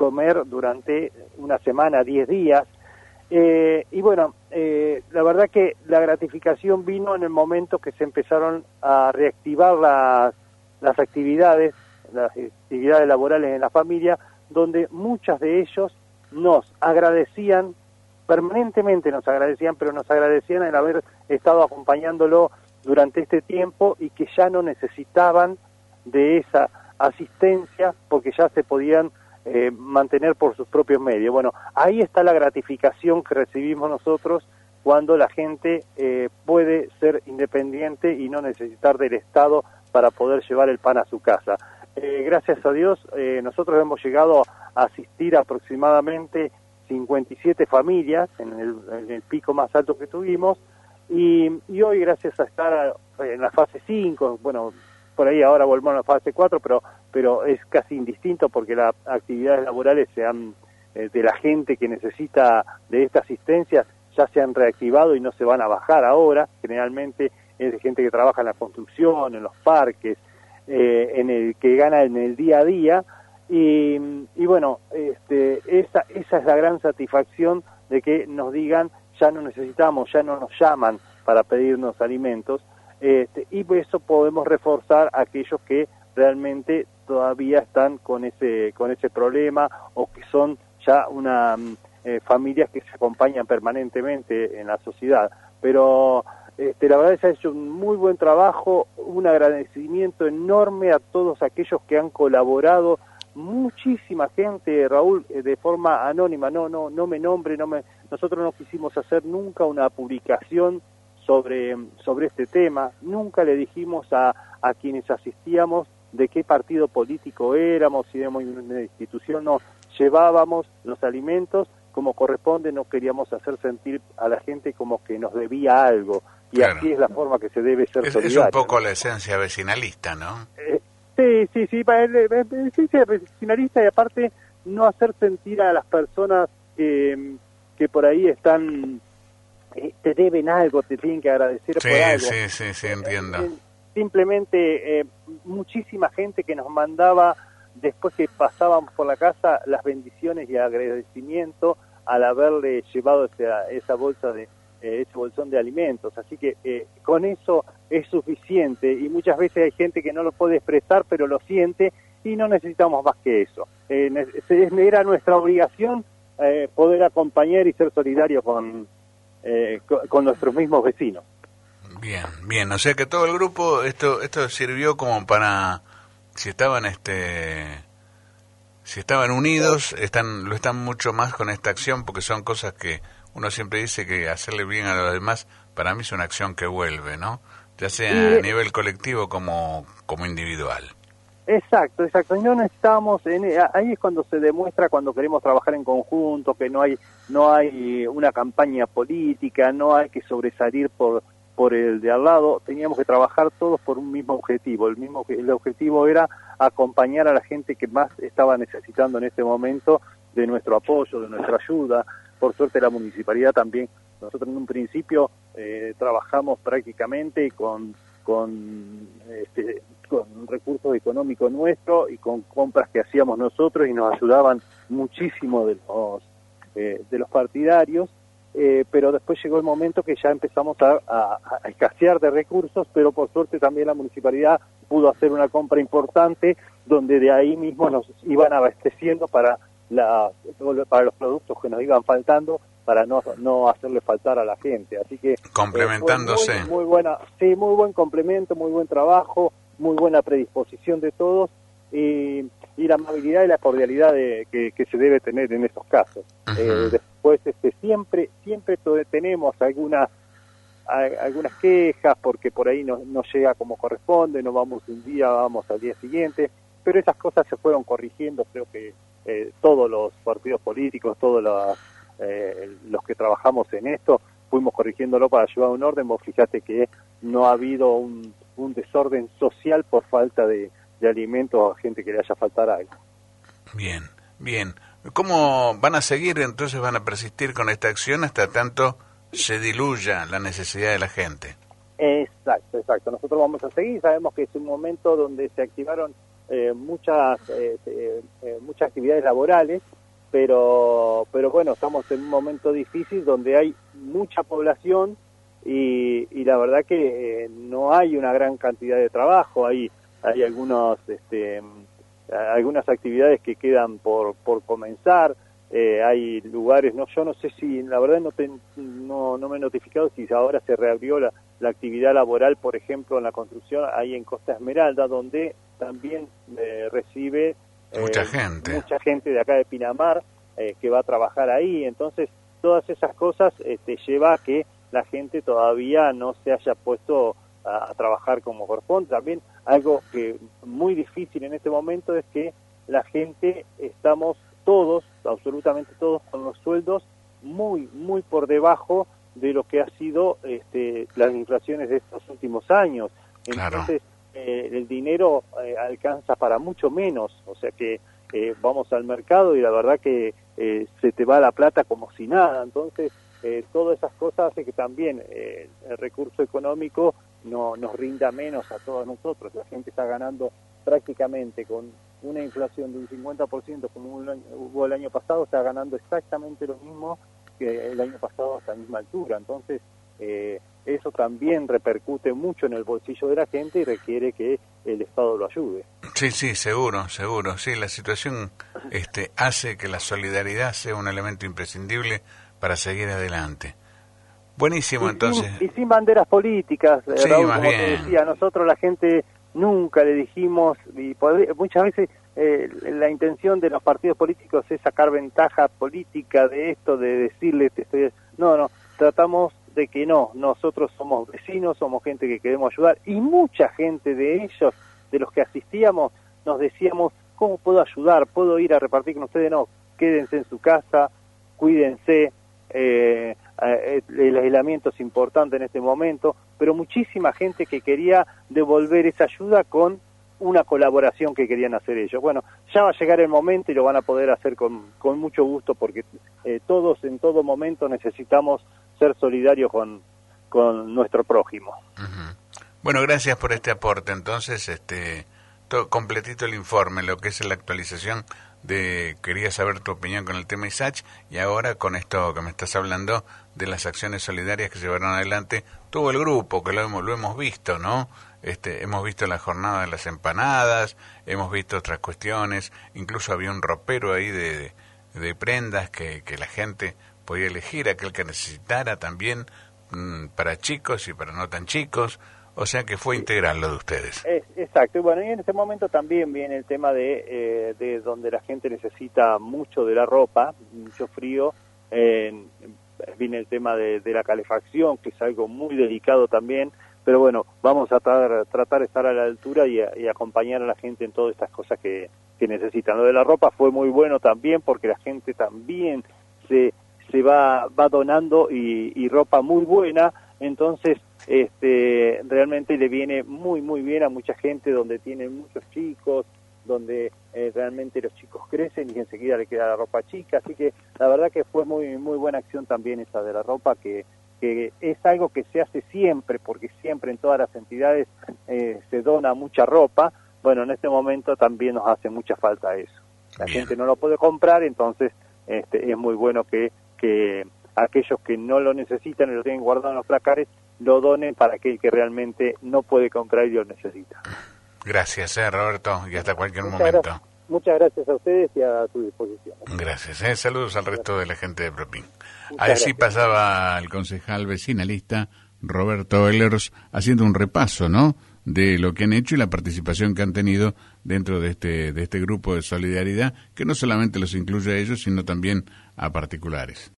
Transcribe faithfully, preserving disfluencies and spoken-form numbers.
comer durante una semana, diez días. Eh, y bueno, eh, la verdad que la gratificación vino en el momento que se empezaron a reactivar las, las actividades, las actividades laborales en la familia, donde muchas de ellos nos agradecían, permanentemente nos agradecían, pero nos agradecían el haber estado acompañándolo durante este tiempo y que ya no necesitaban de esa asistencia porque ya se podían eh, mantener por sus propios medios. Bueno, ahí está la gratificación que recibimos nosotros cuando la gente eh, puede ser independiente y no necesitar del Estado para poder llevar el pan a su casa. Eh, gracias a Dios, eh, nosotros hemos llegado a asistir aproximadamente cincuenta y siete familias en el, en el pico más alto que tuvimos, y, y hoy, gracias a estar en la fase cinco, bueno, por ahí ahora volvemos a la fase cuatro, pero pero es casi indistinto porque las actividades laborales se han, eh, de la gente que necesita de esta asistencia ya se han reactivado y no se van a bajar ahora. Generalmente es de gente que trabaja en la construcción, en los parques, eh, en el que gana en el día a día, y, y bueno, este, esa, esa es la gran satisfacción de que nos digan ya no necesitamos, ya no nos llaman para pedirnos alimentos. Este, y por eso podemos reforzar a aquellos que realmente todavía están con ese con ese problema o que son ya una eh, familias que se acompañan permanentemente en la sociedad. Pero este, la verdad se ha hecho un muy buen trabajo, un agradecimiento enorme a todos aquellos que han colaborado, muchísima gente, Raúl, eh, de forma anónima, no no no me nombre, no me nosotros no quisimos hacer nunca una publicación sobre sobre este tema, nunca le dijimos a, a quienes asistíamos de qué partido político éramos, si éramos una institución, no, llevábamos los alimentos como corresponde, no queríamos hacer sentir a la gente como que nos debía algo, y claro, así es la forma que se debe ser es, solidario. Es un poco, ¿no?, la esencia vecinalista, ¿no? Eh, sí, sí, sí, la esencia vecinalista, y aparte no hacer sentir a las personas que, que por ahí están... te deben algo, te tienen que agradecer sí, por algo. Sí, sí, sí, entiendo. Eh, simplemente eh, muchísima gente que nos mandaba, después que pasábamos por la casa, las bendiciones y agradecimiento al haberle llevado esa, esa bolsa de eh, ese bolsón de alimentos. Así que eh, con eso es suficiente, y muchas veces hay gente que no lo puede expresar, pero lo siente, y no necesitamos más que eso. Eh, era nuestra obligación eh, poder acompañar y ser solidarios con Eh, con, con nuestros mismos vecinos. Bien, bien, o sea que todo el grupo, esto esto sirvió como para, si estaban este si estaban unidos, están lo están mucho más con esta acción, porque son cosas que uno siempre dice que hacerle bien a los demás, para mí es una acción que vuelve, ¿no? Ya sea a nivel colectivo como como individual. Exacto, exacto. Y no necesitamos, en, ahí es cuando se demuestra, cuando queremos trabajar en conjunto, que no hay no hay una campaña política, no hay que sobresalir por por el de al lado. Teníamos que trabajar todos por un mismo objetivo. El mismo el objetivo era acompañar a la gente que más estaba necesitando en este momento de nuestro apoyo, de nuestra ayuda. Por suerte la municipalidad también. Nosotros en un principio eh, trabajamos prácticamente con con este, con recursos económicos nuestros y con compras que hacíamos nosotros, y nos ayudaban muchísimo de los eh, de los partidarios, eh, pero después llegó el momento que ya empezamos a, a, a escasear de recursos, pero por suerte también la municipalidad pudo hacer una compra importante, donde de ahí mismo nos iban abasteciendo para la para los productos que nos iban faltando, para no no hacerle faltar a la gente. Así que complementándose. Eh, muy, muy buena, sí, muy buen complemento, muy buen trabajo, muy buena predisposición de todos, y, y la amabilidad y la cordialidad de, que, que se debe tener en estos casos. Uh-huh. Eh, después este siempre siempre tenemos algunas algunas quejas porque por ahí no, no llega como corresponde, no vamos un día, vamos al día siguiente, pero esas cosas se fueron corrigiendo. Creo que eh, todos los partidos políticos, todos los Eh, los que trabajamos en esto, fuimos corrigiéndolo para llevar un orden. Vos fijate que no ha habido un, un desorden social por falta de, de alimentos a gente que le haya faltado algo. Bien, bien. ¿Cómo van a seguir entonces, van a persistir con esta acción hasta tanto se diluya la necesidad de la gente? Exacto, exacto. Nosotros vamos a seguir, sabemos que es un momento donde se activaron eh, muchas eh, eh, eh, muchas actividades laborales, pero pero bueno, estamos en un momento difícil donde hay mucha población y, y la verdad que eh, no hay una gran cantidad de trabajo, hay hay algunos este algunas actividades que quedan por por comenzar, eh, hay lugares, no yo no sé si, la verdad no te, no no me he notificado si ahora se reabrió la, la actividad laboral, por ejemplo, en la construcción ahí en Costa Esmeralda, donde también eh, recibe eh, mucha gente mucha gente de acá de Pinamar eh, que va a trabajar ahí. Entonces todas esas cosas este, lleva a que la gente todavía no se haya puesto a, a trabajar como corresponde. También algo que muy difícil en este momento es que la gente, estamos todos, absolutamente todos, con los sueldos muy, muy por debajo de lo que ha sido este, las inflaciones de estos últimos años. Entonces, claro. eh, el dinero eh, alcanza para mucho menos, o sea que eh, vamos al mercado y la verdad que eh, se te va la plata como si nada. Entonces, eh, todas esas cosas hacen que también eh, el recurso económico no nos rinda menos a todos nosotros. La gente está ganando prácticamente con una inflación de un cincuenta por ciento como hubo el año pasado, está ganando exactamente lo mismo que el año pasado a esta misma altura. Entonces, eh, eso también repercute mucho en el bolsillo de la gente y requiere que el Estado lo ayude. Sí, sí, seguro, seguro. Sí, la situación este, hace que la solidaridad sea un elemento imprescindible para seguir adelante. Buenísimo, y entonces. Sin, y sin banderas políticas, sí, Raúl, más como bien. te decía, nosotros la gente nunca le dijimos, y podría, muchas veces eh, la intención de los partidos políticos es sacar ventaja política de esto, de decirle, te estoy... no, no, tratamos de que no, nosotros somos vecinos, somos gente que queremos ayudar, y mucha gente de ellos, de los que asistíamos, nos decíamos, ¿cómo puedo ayudar? ¿Puedo ir a repartir con ustedes? No, quédense en su casa, cuídense, eh, eh, el aislamiento es importante en este momento, pero muchísima gente que quería devolver esa ayuda con una colaboración que querían hacer ellos. Bueno, ya va a llegar el momento y lo van a poder hacer con, con mucho gusto, porque eh, todos en todo momento necesitamos ser solidarios con, con nuestro prójimo. Uh-huh. Bueno, gracias por este aporte. Entonces, este, todo, completito el informe, lo que es la actualización de, quería saber tu opinión con el tema ISACH, y ahora con esto que me estás hablando de las acciones solidarias que se llevaron adelante, tuvo el grupo, que lo hemos, lo hemos visto, ¿no? Este, hemos visto la jornada de las empanadas, hemos visto otras cuestiones, incluso había un ropero ahí de, de, de prendas que, que la gente podía elegir, aquel que necesitara también, mmm, para chicos y para no tan chicos, o sea que fue integral lo de ustedes. Es, exacto, y bueno, y en este momento también viene el tema de, eh, de donde la gente necesita mucho de la ropa, mucho frío, eh, viene el tema de, de la calefacción, que es algo muy delicado también, pero bueno, vamos a tratar, tratar de estar a la altura y, a, y acompañar a la gente en todas estas cosas que, que necesitan. Lo de la ropa fue muy bueno también, porque la gente también se, se va, va donando y, y ropa muy buena, entonces este realmente le viene muy muy bien a mucha gente donde tienen muchos chicos, donde eh, realmente los chicos crecen y enseguida le queda la ropa chica, así que la verdad que fue muy muy buena acción también esa de la ropa, que, que es algo que se hace siempre, porque siempre en todas las entidades eh, se dona mucha ropa. Bueno, en este momento también nos hace mucha falta eso. La Bien. gente no lo puede comprar, entonces este, es muy bueno que, que aquellos que no lo necesitan y lo tienen guardado en los placares, lo donen para aquel que realmente no puede comprar y lo necesita. Gracias, eh, Roberto, y hasta cualquier muchas momento. Gracias, muchas gracias a ustedes y a tu disposición. Gracias, eh. Saludos al resto de la gente de Propin. Muchas Así gracias. pasaba el concejal vecinalista Roberto Ehlers haciendo un repaso, ¿no?, de lo que han hecho y la participación que han tenido dentro de este, de este grupo de solidaridad, que no solamente los incluye a ellos, sino también a particulares.